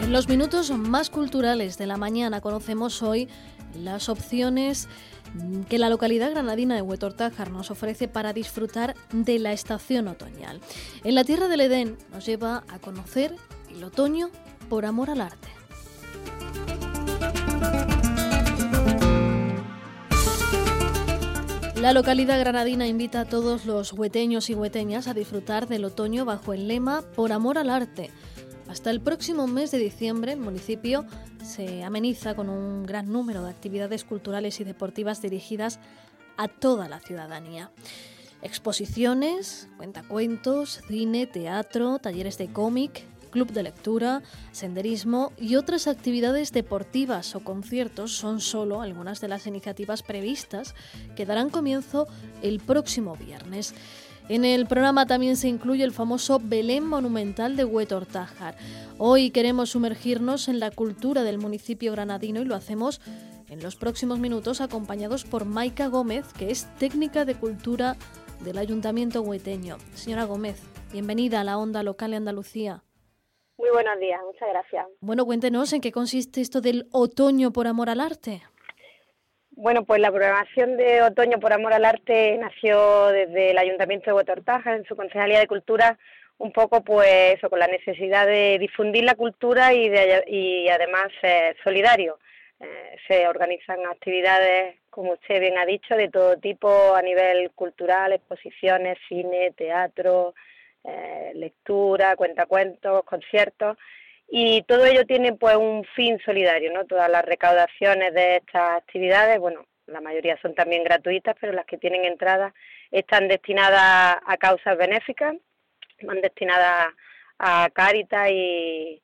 En los minutos más culturales de la mañana conocemos hoy las opciones que la localidad granadina de Huetortájar nos ofrece para disfrutar de la estación otoñal. En la Tierra del Edén nos lleva a conocer el otoño por amor al arte. La localidad granadina invita a todos los hueteños y hueteñas a disfrutar del otoño bajo el lema Por amor al arte. Hasta el próximo mes de diciembre, el municipio se ameniza con un gran número de actividades culturales y deportivas dirigidas a toda la ciudadanía. Exposiciones, cuentacuentos, cine, teatro, talleres de cómic, club de lectura, senderismo y otras actividades deportivas o conciertos son solo algunas de las iniciativas previstas que darán comienzo el próximo viernes. En el programa también se incluye el famoso Belén Monumental de Huetortájar. Hoy queremos sumergirnos en la cultura del municipio granadino y lo hacemos en los próximos minutos acompañados por Maika Gómez, que es técnica de cultura del Ayuntamiento hueteño. Señora Gómez, bienvenida a la Onda Local de Andalucía. Muy buenos días, muchas gracias. Bueno, cuéntenos en qué consiste esto del otoño por amor al arte. Bueno, pues la programación de Otoño por Amor al Arte nació desde el Ayuntamiento de Huetortájar, en su Concejalía de Cultura, un poco pues eso, con la necesidad de difundir la cultura y además ser solidario. Se organizan actividades, como usted bien ha dicho, de todo tipo a nivel cultural, exposiciones, cine, teatro, lectura, cuentacuentos, conciertos. Y todo ello tiene pues un fin solidario, ¿no? Todas las recaudaciones de estas actividades, bueno, la mayoría son también gratuitas, pero las que tienen entrada están destinadas a causas benéficas, van destinadas a Cáritas y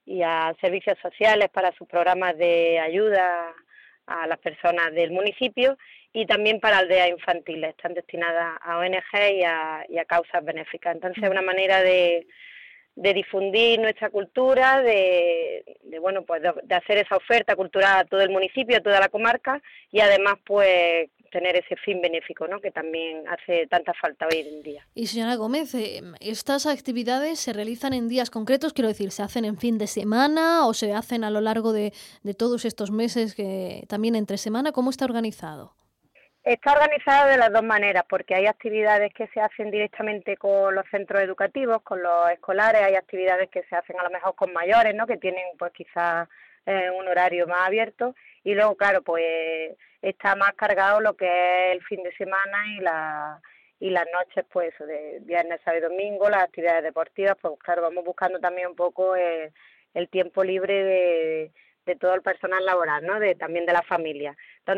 a servicios sociales para sus programas de ayuda a las personas del municipio y también para aldeas infantiles, están destinadas a ONG y a causas benéficas. Entonces es una manera de difundir nuestra cultura, de hacer esa oferta cultural a todo el municipio, a toda la comarca y además pues tener ese fin benéfico, ¿no?, que también hace tanta falta hoy en día. Y señora Gómez, ¿estas actividades se realizan en días concretos? Quiero decir, ¿se hacen en fin de semana o se hacen a lo largo de todos estos meses, que también entre semana? ¿Cómo está organizado? Está organizado de las dos maneras, porque hay actividades que se hacen directamente con los centros educativos, con los escolares, hay actividades que se hacen a lo mejor con mayores, ¿no?, que tienen pues quizás un horario más abierto, y luego claro, pues está más cargado lo que es el fin de semana y las noches, pues eso, de viernes, sábado y domingo, las actividades deportivas, pues claro, vamos buscando también un poco el tiempo libre de todo el personal laboral, ¿no?, también de la familia.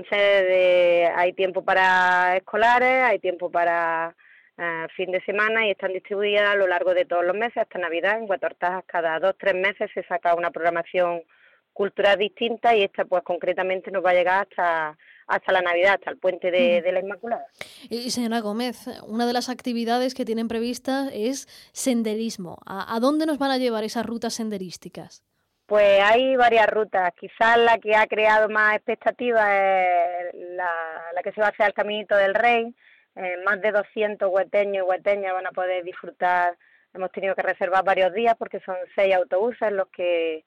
Entonces hay tiempo para escolares, hay tiempo para fin de semana y están distribuidas a lo largo de todos los meses hasta Navidad. En Huetortájar cada 2-3 meses se saca una programación cultural distinta y esta pues concretamente nos va a llegar hasta la Navidad, hasta el puente de la Inmaculada. Y señora Gómez, una de las actividades que tienen previstas es senderismo. ¿A dónde nos van a llevar esas rutas senderísticas? Pues hay varias rutas, quizás la que ha creado más expectativas es la que se va a hacer al Caminito del Rey. Más de 200 hueteños y hueteñas van a poder disfrutar. Hemos tenido que reservar varios días porque son 6 autobuses los que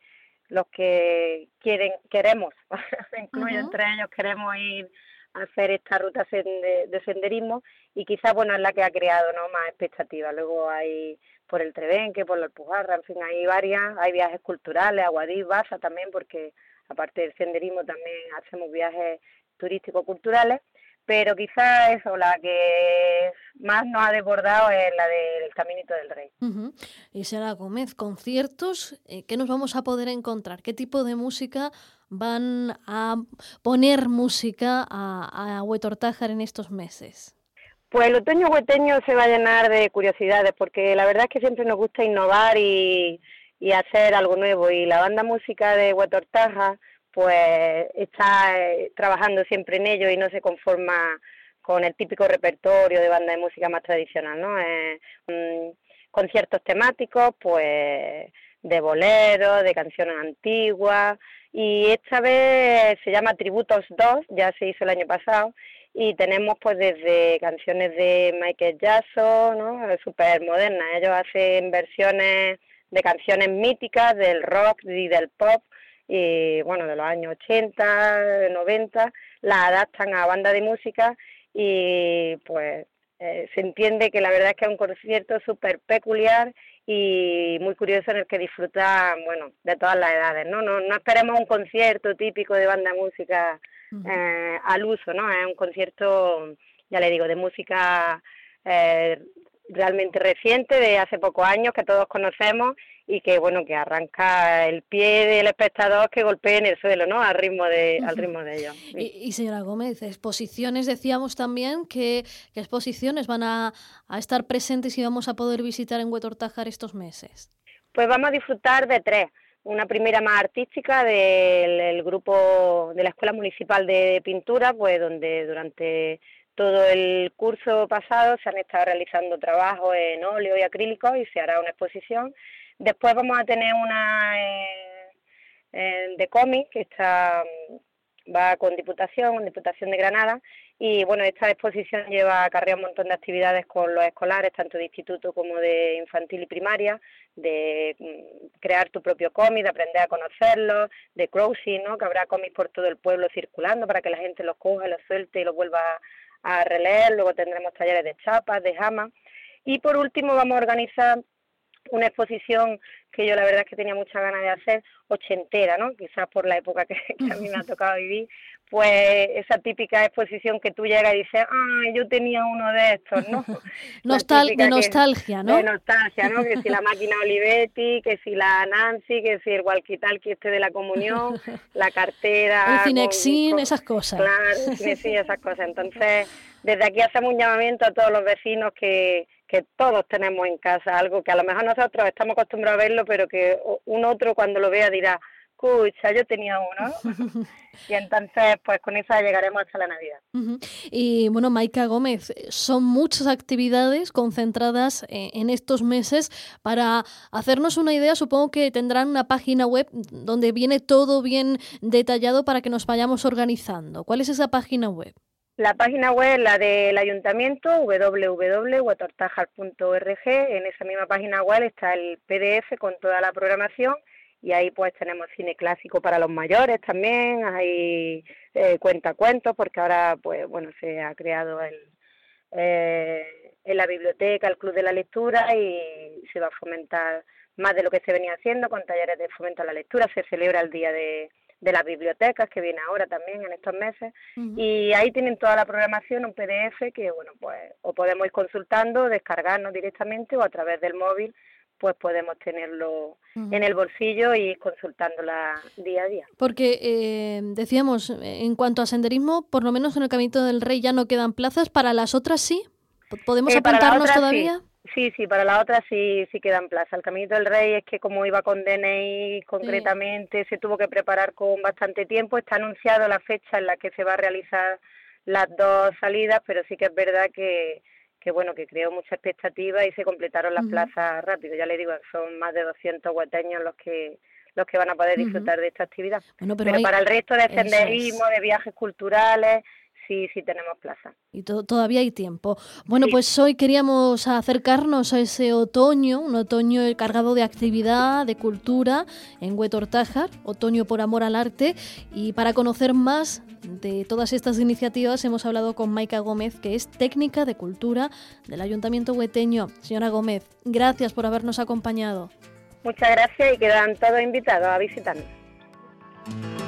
queremos, me incluyo entre ellos, queremos ir a hacer esta ruta de senderismo y quizás bueno es la que ha creado, ¿no?, más expectativas. Luego hay por el Trebenque, por la Alpujarra, en fin, hay varias, hay viajes culturales, a Guadix, Baza también, porque aparte del senderismo también hacemos viajes turístico-culturales, pero quizás eso, la que más nos ha desbordado es la del Caminito del Rey. Y señora Gómez, conciertos, ¿qué nos vamos a poder encontrar? ¿Qué tipo de música van a poner música a Huetortájar en estos meses? Pues el otoño hueteño se va a llenar de curiosidades, porque la verdad es que siempre nos gusta innovar y hacer algo nuevo, y la banda música de Huetortájar pues está trabajando siempre en ello y no se conforma con el típico repertorio de banda de música más tradicional, ¿no? Conciertos temáticos, pues de boleros, de canciones antiguas, y esta vez se llama Tributos 2, ya se hizo el año pasado, y tenemos pues desde canciones de Michael Jackson, ¿no?, súper modernas. Ellos hacen versiones de canciones míticas del rock y del pop, y bueno, de los años 80, 90, las adaptan a banda de música y pues se entiende que la verdad es que es un concierto súper peculiar y muy curioso en el que disfrutan, bueno, de todas las edades, ¿no? No esperemos un concierto típico de banda de música al uso, ¿no? Es un concierto, ya le digo, de música realmente reciente, de hace pocos años, que todos conocemos y que, bueno, que arranca el pie del espectador que golpee en el suelo, ¿no? Al ritmo de ellos. Sí. Y señora Gómez, exposiciones, decíamos también ¿qué exposiciones van a estar presentes y vamos a poder visitar en Huetortájar estos meses? Pues vamos a disfrutar de 3. Una primera más artística del grupo de la Escuela Municipal de Pintura, pues donde durante todo el curso pasado se han estado realizando trabajos en óleo y acrílico y se hará una exposición. Después vamos a tener una de cómic que va con Diputación de Granada, y bueno, esta exposición lleva acarreado un montón de actividades con los escolares, tanto de instituto como de infantil y primaria, de crear tu propio cómic, de aprender a conocerlo, de crossing, ¿no? Que habrá cómics por todo el pueblo circulando para que la gente los coja, los suelte y los vuelva a releer. Luego tendremos talleres de chapas, de jama, y por último vamos a organizar una exposición que yo la verdad es que tenía muchas ganas de hacer, ochentera, ¿no? Quizás por la época que a mí me ha tocado vivir, pues esa típica exposición que tú llegas y dices, ¡ay, yo tenía uno de estos!, ¿no? De nostalgia, ¿no? De nostalgia, ¿no? Que si la máquina Olivetti, que si la Nancy, que si el walkie-talkie de la comunión, la cartera... El Cinexin, esas cosas. Claro, el Cinexin, esas cosas. Entonces, desde aquí hacemos un llamamiento a todos los vecinos que todos tenemos en casa algo que a lo mejor nosotros estamos acostumbrados a verlo, pero que un otro cuando lo vea dirá, escucha, yo tenía uno. Y entonces, pues con esa llegaremos hasta la Navidad. Y bueno, Maika Gómez, son muchas actividades concentradas en estos meses. Para hacernos una idea, supongo que tendrán una página web donde viene todo bien detallado para que nos vayamos organizando. ¿Cuál es esa página web? La página web es la del ayuntamiento, www.huetortajar.org. En esa misma página web está el PDF con toda la programación, y ahí pues tenemos cine clásico para los mayores también, hay cuentacuentos, porque ahora pues bueno, se ha creado en la biblioteca el Club de la Lectura y se va a fomentar más de lo que se venía haciendo con talleres de fomento a la lectura. Se celebra el Día de las Bibliotecas, que viene ahora también en estos meses, y ahí tienen toda la programación, un PDF que, bueno, pues o podemos ir consultando, descargarnos directamente, o a través del móvil pues podemos tenerlo en el bolsillo y ir consultándola día a día. Porque decíamos, en cuanto a senderismo, por lo menos en el Caminito del Rey ya no quedan plazas, ¿para las otras sí? ¿Podemos apuntarnos todavía? Sí, para la otra sí quedan plazas. El Caminito del Rey es que como iba con DNI concretamente, se tuvo que preparar con bastante tiempo. Está anunciado la fecha en la que se va a realizar las 2 salidas, pero sí que es verdad que bueno, que creó mucha expectativa y se completaron las plazas rápido. Ya le digo, son más de 200 hueteños los que van a poder disfrutar de esta actividad. Bueno, pero para el resto de senderismo, de viajes culturales, sí tenemos plaza. Y todavía hay tiempo. Bueno, pues hoy queríamos acercarnos a ese otoño, un otoño cargado de actividad, de cultura en Huetortájar, otoño por amor al arte, y para conocer más de todas estas iniciativas hemos hablado con Maika Gómez, que es técnica de cultura del Ayuntamiento hueteño. Señora Gómez, gracias por habernos acompañado. Muchas gracias y quedan todos invitados a visitarnos.